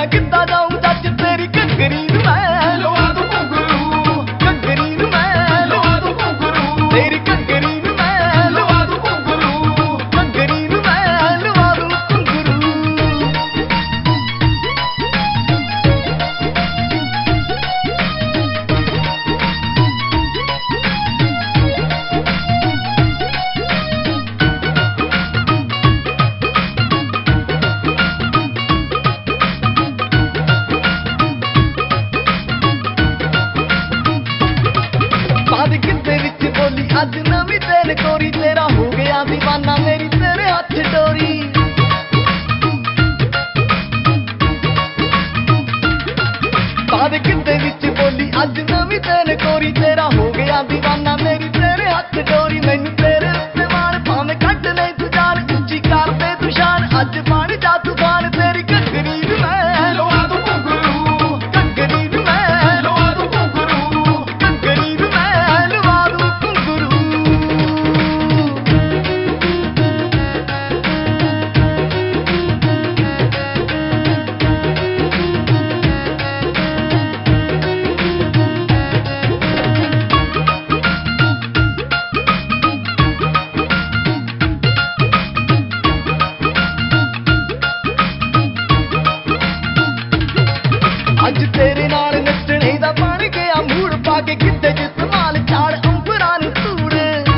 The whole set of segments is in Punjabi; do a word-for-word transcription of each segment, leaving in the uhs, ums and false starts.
ਮੈਂ ਕਿੱਦਾਂ ਜਾਊਂ ਜੱਜ ਤੇਰੀ ਘੱਗਰੀ ਨੂੰ ਮੈਂ ਲਵਾ ਦੂੰ ਘੁੰਗਰੂ ਘੱਗਰੀ ਨੂੰ ਮੈਂ ਲਵਾ ਦੂੰ ਘੁੰਗਰੂ ਤੇਰੀ ਘੱਗਰੀ ਨੂੰ ਮੈਂ ਲਵਾ ਦੂੰ ਘੁੰਗਰੂ ਘੱਗਰੀ ਨੂੰ ਮੈਂ ਲਵਾ ਦੂੰ ਘੁੰਗਰੂ ਅੱਜ ਨਵੀਂ ਦਿਨ ਕੋਰੀ ਤੇਰਾ ਹੋ ਗਿਆ ਦੀਵਾਨਾ ਮੇਰੀ ਤੇਰੇ ਹੱਥ ਡੋਰੀ ਬਾਦ ਕਿੰਦੇ ਵਿੱਚ ਬੋਲੀ ਅੱਜ ਨਵੀਂ ਦਿਨ ਕੋਰੀ ਤੇਰਾ ਹੋ ਗਿਆ ਦੀਵਾਨਾ ਮੇਰੀ ਤੇਰੇ ਹੱਥ ਡੋਰੀ ਮੈਨੂੰ ਤੇਰੇ ਉੱਤੇ ਮਾਣ ਭਾਵੇਂ ਕੱਢ ਲੈ ਤੂੰ ਜਾਨ ਉੱਚੀ ਕਰਦੇ ਤੂੰ ਸ਼ਾਨ ਅੱਜ ਬਣ ਜਾ ਤੂਫਾਨ ਤੇਰੀ ਘੱਗਰੀ ਨੂੰ ਮੈਂ ਲਵਾ ਦੂੰ ਘੁੰਗਰੂ ਘੱਗਰੀ ਨੂੰ ਮੈਂ ਲਵਾ ਦੂੰ ਘੁੰਗਰੂ ਘੱਗਰੀ ਨੂੰ ਮੈਂ ਲਵਾ ਦੂੰ ਅੱਜ ਤੇਰੇ ਨਾਲ ਨੱਚਣੇ ਦਾ ਬਣ ਗਿਆ ਮੂੜ ਪਾ ਕੇ ਕਿੱਤੇ ਚ ਧਮਾਲ ਝਾੜ ਅੰਬਰਾਂ ਨੂੰ ਧੂੜ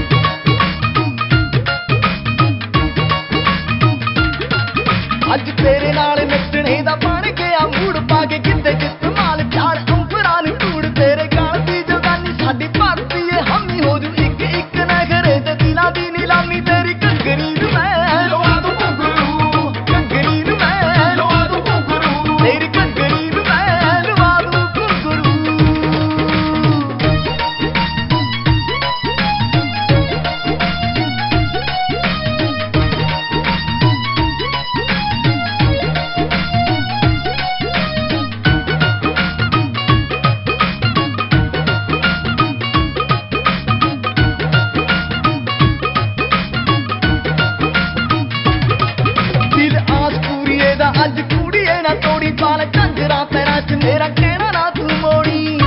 ਅੱਜ ਤੇਰੇ ਨਾਲ ਨੱਚਣੇ ਦਾ ਬਣ ਗਿਆ ਮੂੜ ਪਾ ਕੇ ਕਿੱਤੇ ਚ ਧਮਾਲ ਝਾੜ ਅੰਬਰਾਂ ਨੂੰ ਧੂੜ ਤੇਰੇ ਗਾਲ ਦੀ ਜਵਾਨੀ ਸਾਡੀ ਭਰਤੀ ਏ ਹਾਮੀ ਹੋ ਜੂ ਇੱਕ ਇੱਕ ਨਖਰੇ ਤੇ ਦਿਲਾਂ ਦੀ ਨੀਲਾਮੀ ਤੇਰੀ ਘੱਗਰੀ ਨੂੰ ਮੈਂ ਲਵਾ ਦੂੰ ਘੁੰਗਰੂ ਘੱਗਰੀ ਨੂੰ ਮੈਂ ਲਵਾ ਦੂੰ ਘੁੰਗਰੂ ਤੇਰੀ ਘੱਗਰੀ ਨੂੰ ਮੈਂ ਲਵਾ ਦੂੰ ਘੁੰਗਰੂ ਦਿਲ ਆਸ ਪੂਰੀਏ ਦਾ ਅੱਜ ਕੁੜੀਏ ਨਾ ਤੋੜੀ ਪਾਲ ਝੰਜਰਾਂ ਪੈਰਾਂ 'ਚ ਮੇਰਾ ਕਹਿਣਾ ਨਾ ਤੂੰ ਮੋੜੀ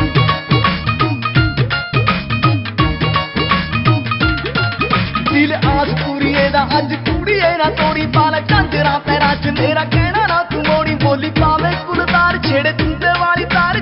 ਦਿਲ ਆਸ ਪੂਰੀਏ ਦਾ ਅੱਜ ਕੁੜੀਏ ਨਾ ਤੋੜੀ ਪਾਲ ਝੰਜਰਾਂ ਪੈਰਾਂ 'ਚ ਮੇਰਾ ਕਹਿਣਾ ਨਾ ਤੂੰ ਮੋੜੀ ਬੋਲੀ ਪਾਵੇ ਕੁਲਤਾਰ ਛੇੜੇ ਤੁੰਦੇ ਵਾਲੀ ਤਾਰ